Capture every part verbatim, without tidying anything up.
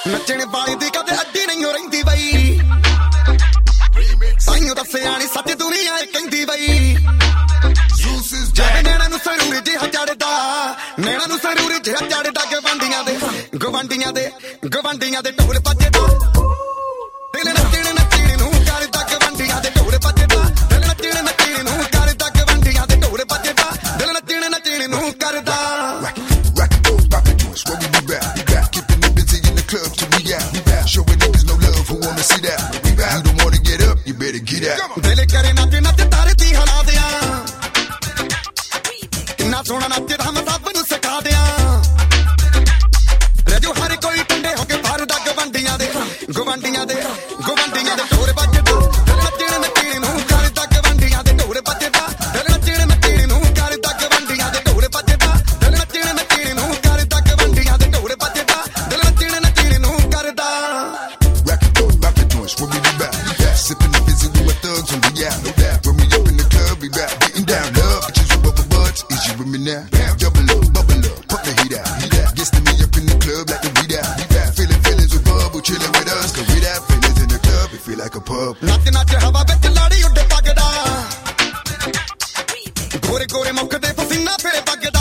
ਨੱਚਣ ਵਾਲੀ ਦੀ ਕਦੇ ਅੱਡੀ ਨਹੀਂ ਹੋ ਰਹਿੰਦੀ ਬਈ ਸਾਈਓ ਦੱਸਿਆ ਨੀ ਸੱਚ ਦੁਨੀਆ ਇਹ ਕਹਿੰਦੀ ਬਈ ਜਦ ਨੈਣਾ ਨੂੰ ਸਰੂਰ ਜਿਹਾ ਚੜਦਾ ਨੈਣਾ ਨੂੰ ਸਰੂਰ ਜਿਹਾ ਚੜਦਾ ਗਵਾਂਡੀਆਂ ਦੇ ਗਵਾਂਡੀਆਂ ਦੇ ਗਵਾਂਡੀਆਂ ਦੇ ਢੋਲ ਵੱਜਦਾ ਦਿਲ ਨੱਚਣ ਨੱਚਣ ਨੂੰ ਕਰਦਾ ਗਵਾਂਡੀਆਂ ਦੇ ਢੋਲ ਵੱਜਦਾ ਦਿਲ ਨੱਚਣ ਨੱਚਣ ਨੂੰ ਕਰਦਾ ਗਵਾਂਡੀਆਂ ਦੇ ਢੋਲ ਵੱਜਦਾ ਦਿਲ ਨੱਚਣ ਨੱਚਣ ਨੂੰ ਕਰਦਾ Club to be out, showing niggas no love who wanna see that. You don't wanna get up, you better get out. ਦਿਲ ਕਰੇ ਨੱਚ ਨੱਚ ਧਰਤੀ ਹਿਲਾ ਦਿਆਂ ਕਿੰਨਾ ਸੋਹਣਾ ਨੱਚਦਾ ਮੈਂ ਸਭ ਨੂੰ ਸਿਖਾ ਦਿਆਂ ਰਜੂ ਹਰ ਕੋਈ ਟੰਡੇ ਹੋ ਕੇ ਭਰਦਾ ਗਵਾਂਡੀਆਂ ਦੇ ਗਵਾਂਡੀਆਂ ਦੇ ਗਵਾਂਡੀਆਂ ਦੇ ਢੋਲ ਵੱਜਦਾ ਦਿਲ ਨੱਚਣ ਨੱਚਣ ਨੂੰ ਕਰਦਾ ਗਵਾਂਡੀਆਂ ਦੇ ਢੋਲ ਵੱਜਦਾ ਦਿਲ ਨੱਚਣ ਨੱਚਣ ਨੂੰ ਕਰਦਾ ਗਵਾਂਡੀਆਂ ਦੇ ਢੋਲ ਵੱਜਦਾ ਦਿਲ ਨੱਚਣ ਨੱਚਣ ਨੂੰ ਕਰਦਾ ਗਵਾਂਡੀਆਂ ਦੇ ਢੋਲ ਵੱਜਦਾ ਦਿਲ ਨੱਚਣ ਨੱਚਣ ਨੂੰ ਕਰਦਾ When we be back, sipping the busy with my thugs and we out, no doubt. When we up in the club, we back, getting down, love. Bitches with rubber butts, is you with me now? Double up, bubble up, put the heat out, heat out. Gets to me up in the club like the weed out, we out. Feeling feelings with bubble, chilling with us, cause we out. Feelings in the club, it feel like a pub. ਨੱਚ ਨੱਚ ਹਵਾ ਵਿੱਚ ਲਾੜੀ ਉੱਡੇ ਪੱਗਦਾ ਗੋਰੇ ਗੋਰੇ ਮੁੱਖ ਦੇ ਪਸੀਨਾ ਫੇਰੇ ਪੱਗਦਾ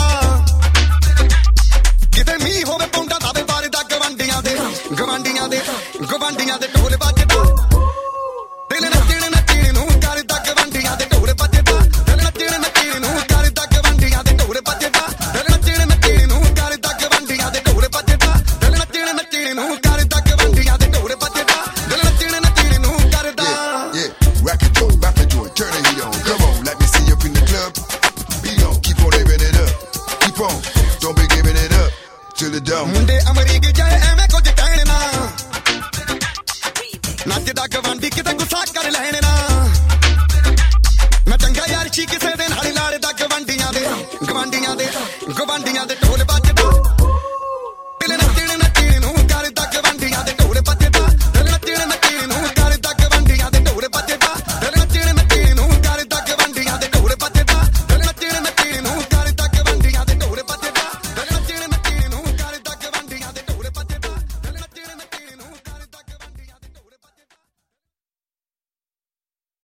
ਕਿਤੇ ਮੀਂਹ ਹੋਵੇ ਪੌਂਡਾ ਦਾਵੇ ਬਾਰੇ ਦਾ ਗਵਾਂਡੀਆਂ ਦੇ ਗਵਾਂਡੀਆਂ ਦੇ ਗਵਾਂਡੀਆਂ ਦੇ ਢੋਲ ਵੱਜਦਾ ਦਿਲ ਨੱਚਣ ਨੱਚਣ ਨੂੰ ਕਰਦਾ ਗਵਾਂਡੀਆਂ ਦੇ ਢੋਲ ਵੱਜਦਾ ਦਿਲ ਨੱਚਣ ਨੱਚਣ ਨੂੰ ਕਰਦਾ ਗਵਾਂਡੀਆਂ ਦੇ ਢੋਲ ਵੱਜਦਾ ਦਿਲ ਨੱਚਣ ਨੱਚਣ ਨੂੰ ਕਰਦਾ ਗਵਾਂਡੀਆਂ ਦੇ ਢੋਲ ਵੱਜਦਾ ਦਿਲ ਨੱਚਣ ਨੱਚਣ ਨੂੰ ਕਰਦਾ ਗਵਾਂਡੀਆਂ ਦੇ ਢੋਲ ਵੱਜਦਾ ਦਿਲ ਨੱਚਣ ਨੱਚਣ ਨੂੰ ਕਰਦਾ Rock it, joint, rock it, joint, turn the heat on. Come on, let me see you up in the club. Be on, keep on living it up. Keep on, don't be giving it up till the dawn. ਮੁੰਡੇ ਅਮਰੀਕ ਜਾਏ ਐਵੇਂ ਕੁਝ ਕਹਿਣ ਨਾ ਨੱਚਦਾ ਗਵਾਂਡੀ ਕਿਤੇ ਗੁੱਸਾ ਕਰ ਲੈਣ ਨਾ ਮੈਂ ਚੰਗਾ ਯਾਰ ਛੀ ਕਿਸੇ